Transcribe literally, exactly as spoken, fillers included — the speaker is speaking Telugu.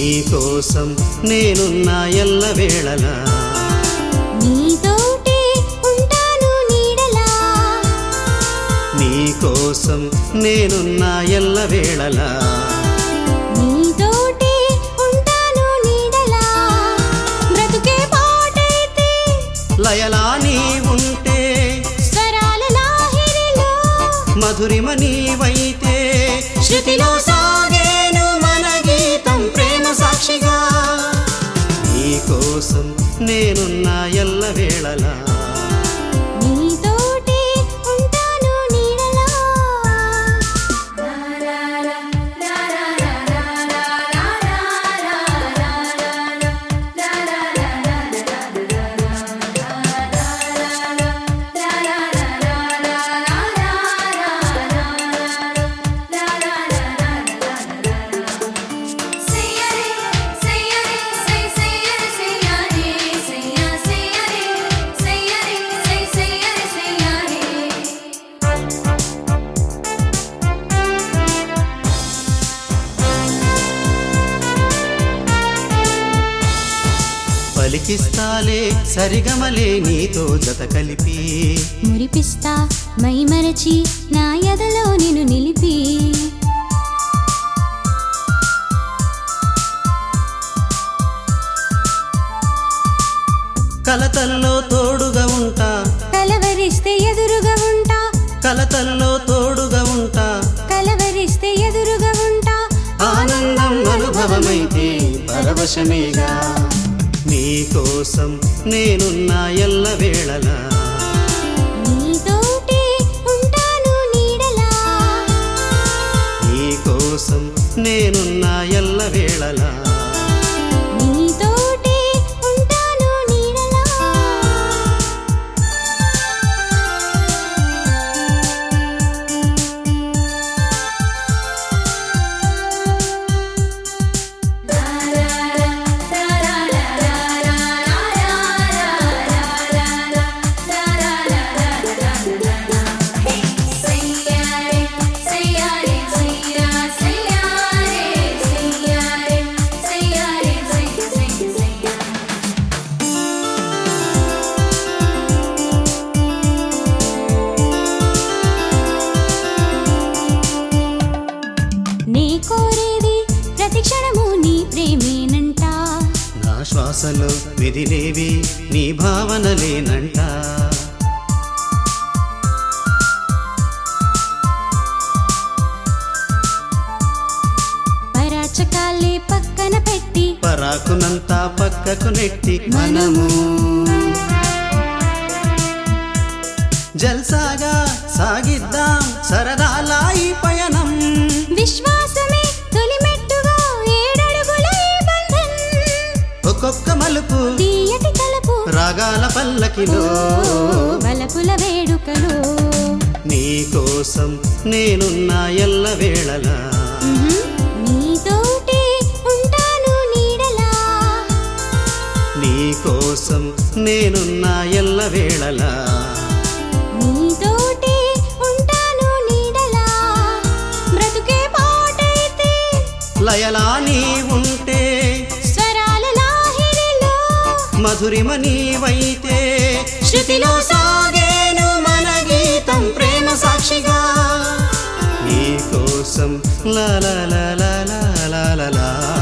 నీకోసం నేనున్నా ఎల్లవేళలా నీతోటే ఉంటాను నీడలా నీకోసం నేనున్నా ఎల్లవేళలా నీతోటే ఉంటాను నీడలా బ్రతుకే పాటైతే లయలా నీ ఉంటే స్వరాల లాహిరిలో మధురిమ నీవైతే శృతిలో సాగేను మన గీతం ప్రేమ సాక్షిగా నీకోసం నేనున్నా ఎల్లవేళలా నీతోటే ఉంటాను నీడలా పలికిస్తాలే సరిగమలే నీతో జత కలిపి మురిపిస్తా మైమరచి నా ఎదలో నిన్ను నిలిపి కలతల్లో తోడుగా ఉంటా కలవరిస్తే ఎదురుగా ఉంటా కలతల్లో తోడుగా ఉంటా కలవరిస్తే ఎదురుగా ఉంటా ఆనందం అనుభవమైతే పరవశమేగా నీకోసం నేనున్నా ఎల్లవేళలా నీతోటే ఉంటాను నీడలా నీకోసం నేనున్నా ఎల్లవేళలా నీతోటే ఉంటాను నీడలా నీ కోరేది ప్రతి క్షణము నీ ప్రేమేనంట నా శ్వాసలో విధిలేవి నీ భావనలేనంట పరాచకాలే పక్కన పెట్టి పరాకునంతా పక్కకు నెట్టి మనము జల్సాగా సాగిద్దాం సరదాలా ఈ పయనం విశ్వాసమే తొలిమెట్టుగా ఏడడుగుల ఈ బంధం ఒక్కొక్క మలుపు తీయటి కలపు రాగాల పల్లకిలో వలపుల వేడుకలో నీకోసం నేనున్నా ఎల్లవేళలా నీతోటే ఉంటాను నీడలా నీకోసం నేనున్నా ఎల్లవేళలా నీతోటే ఉంటాను నీడలా బ్రతుకే పాటైతే లయలా నీ ఉంటే స్వరాల లాహిరిలో మధురిమ నీవైతే శృతిలో సాగేను మన గీతం ప్రేమ సాక్షిగా నీకోసం లా లా లా లా లా లా లా లా